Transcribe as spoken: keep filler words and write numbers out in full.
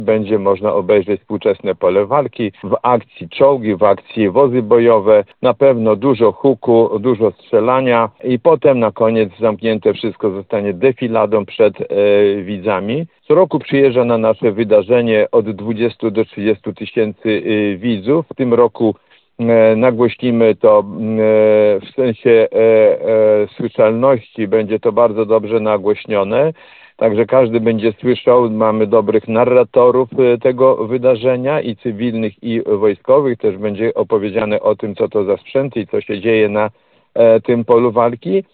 Będzie można obejrzeć współczesne pole walki, w akcji czołgi, w akcji wozy bojowe, na pewno dużo huku, dużo strzelania i potem na koniec zamknięte wszystko zostanie defiladą przed e, widzami. Co roku przyjeżdża na nasze wydarzenie od dwudziestu do trzydziestu tysięcy e, widzów. W tym roku e, nagłośnimy to e, w sensie e, e, słyszalności, będzie to bardzo dobrze nagłośnione. Także każdy będzie słyszał, mamy dobrych narratorów tego wydarzenia i cywilnych, i wojskowych. Też będzie opowiedziane o tym, co to za sprzęt i co się dzieje na e, tym polu walki.